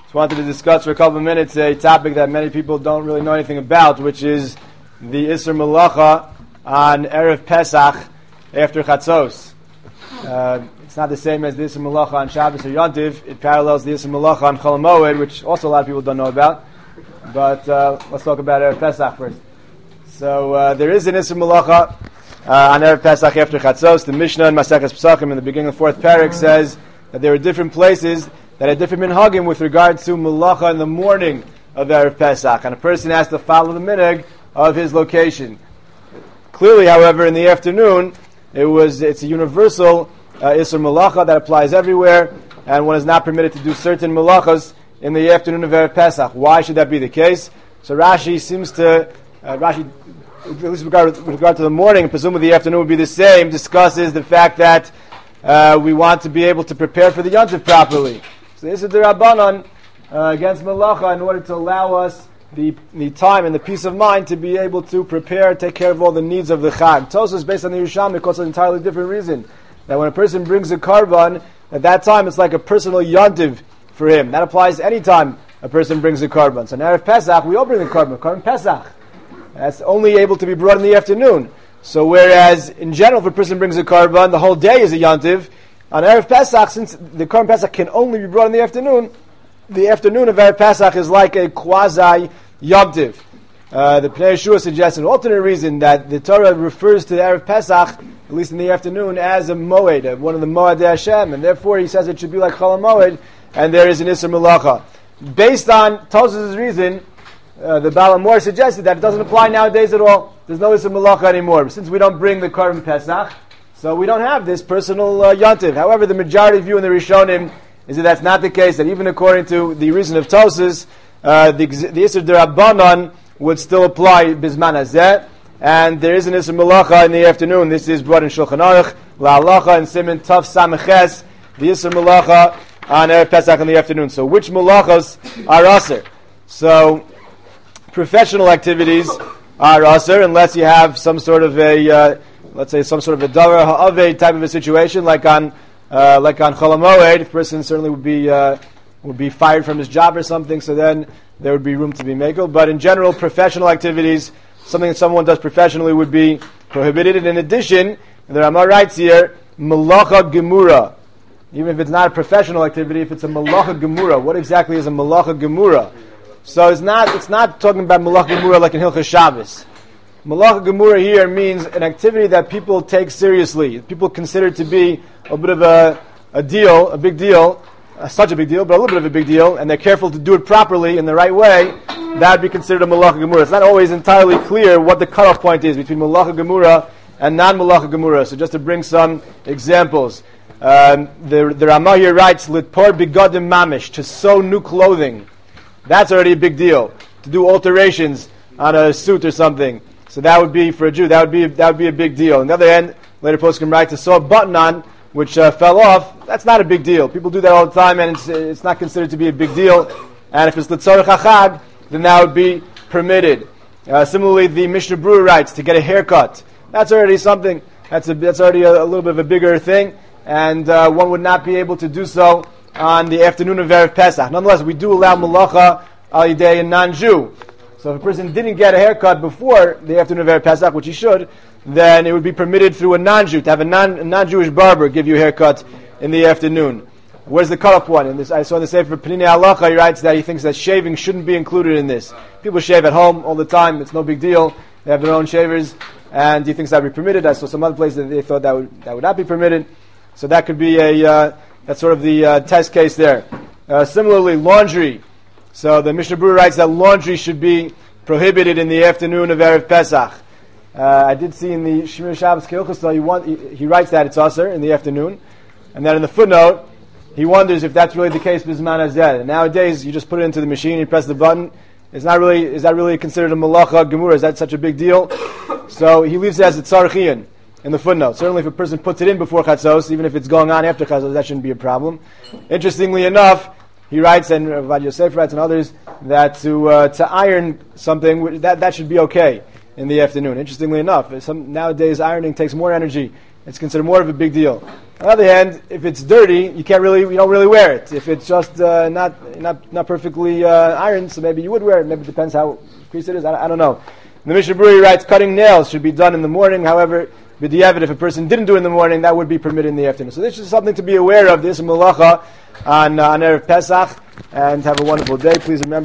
Just wanted to discuss for a couple of minutes a topic that many people don't really know anything about, which is the Isser Melacha on Erev Pesach after Chatzos. It's not the same as the Isser Melacha on Shabbos or Yontiv. It parallels the Isser Melacha on Chol HaMoed, which also a lot of people don't know about. But let's talk about Erev Pesach first. So there is an Isser Melacha on Erev Pesach after Chatzos. The Mishnah in Maseches Pesachim in the beginning of the fourth parak says that there are different places that had different minhagim with regard to Melacha in the morning of Erev Pesach. And a person has to follow the minhag of his location. Clearly, however, in the afternoon, it's a universal Isser Melacha that applies everywhere, and one is not permitted to do certain melachas in the afternoon of Erev Pesach. Why should that be the case? So Rashi seems to, at least with regard to the morning, and presumably the afternoon would be the same, discusses the fact that we want to be able to prepare for the Yontif properly. So this is the Rabbanan against Melacha in order to allow us the time and the peace of mind to be able to prepare, take care of all the needs of the Chag. Tosfos, based on the Yerushalmi, calls an entirely different reason. That when a person brings a karban, at that time it's like a personal Yontiv for him. That applies any time a person brings a karban. So now Erev Pesach, we all bring a karban Pesach. That's only able to be brought in the afternoon. So whereas in general, if a person brings a karban, the whole day is a Yontiv. On Erev Pesach, since the Karban Pesach can only be brought in the afternoon of Erev Pesach is like a quasi Yontiv. The Pnei Yeshua suggests an alternate reason that the Torah refers to the Erev Pesach, at least in the afternoon, as a Moed, one of the Moed Hashem, and therefore he says it should be like Chol HaMoed, and there is an Isser Melacha. Based on Tosfos' reason, the Baal HaMor suggested that it doesn't apply nowadays at all. There's no Isser Melacha anymore. Since we don't bring the Karban Pesach, so we don't have this personal Yontiv. However, the majority view in the Rishonim is that that's not the case, that even according to the reason of Tosfos, the Isser D'Rabbanan would still apply Bizman Hazeh, and there is an Isser Melacha in the afternoon. This is brought in Shulchan Aruch, La'alacha, and Siman Tov Sameches, the Isser Melacha on Erev Pesach in the afternoon. So which Melachos are Aser? So professional activities are Aser, unless you have some sort of a let's say some sort of a davar ha'aved type of a situation, like on Chol HaMoed, a person certainly would be fired from his job or something. So then there would be room to be mekel. But in general, professional activities, something that someone does professionally, would be prohibited. And in addition, the Ramah writes here, Melacha Gemura. Even if it's not a professional activity, if it's a Melacha Gemura, what exactly is a Melacha Gemura? So it's not talking about Melacha Gemura like in Hilchos Shabbos. Melacha Gemura here means an activity that people take seriously. People consider to be a bit of a deal, a big deal, such a big deal, but a little bit of a big deal, and they're careful to do it properly in the right way. That would be considered a Melacha Gemura. It's not always entirely clear what the cutoff point is between Melacha Gemura and non-Melacha Gemura. So just to bring some examples, the Ramah here writes, "Litpor bigadim mamish," to sew new clothing. That's already a big deal. To do alterations on a suit or something. So that would be, for a Jew, that would be a big deal. On the other hand, later poskim write, to sew a button on which fell off, that's not a big deal. People do that all the time, and it's not considered to be a big deal. And if it's l'tzorech hachag, then that would be permitted. Similarly, the Mishnah Berurah writes, to get a haircut. That's already something. That's already a little bit of a bigger thing, and one would not be able to do so on the afternoon of Erev Pesach. Nonetheless, we do allow melacha al yidei a non-Jew. So if a person didn't get a haircut before the afternoon of Erev Pesach, which he should, then it would be permitted through a non-Jew, to have a non-Jewish barber give you a haircut in the afternoon. Where's the cutoff point? And I saw in the Sefer Penina Halacha, he writes that he thinks that shaving shouldn't be included in this. People shave at home all the time, it's no big deal. They have their own shavers, and he thinks that would be permitted. I saw some other places that they thought that would not be permitted. So that could be that's sort of the test case there. Similarly, laundry. So the Mishnah Berurah writes that laundry should be prohibited in the afternoon of Erev Pesach. I did see in the Shemir Shabbos Kilchus, he writes that it's aser in the afternoon, and then in the footnote, he wonders if that's really the case Bizman Hazeh. Nowadays, you just put it into the machine, you press the button. Is that really considered a Melacha Gemura? Is that such a big deal? So he leaves it as a tzarchian in the footnote. Certainly if a person puts it in before Chatzos, even if it's going on after Chatzos, that shouldn't be a problem. Interestingly enough, he writes, and Ravad Yosef writes, and others, that to iron something, that should be okay in the afternoon. Interestingly enough, nowadays ironing takes more energy it's considered more of a big deal. On the other hand, if it's dirty, you don't really wear it. If it's just not perfectly ironed, so maybe you would wear it. Maybe it depends how creased it is. I don't know. The Mishnah Berurah writes, cutting nails should be done in the morning. However, b'diavad, if a person didn't do it in the morning, that would be permitted in the afternoon. So this is something to be aware of. This is Malacha on Erev Pesach, and have a wonderful day. Please remember.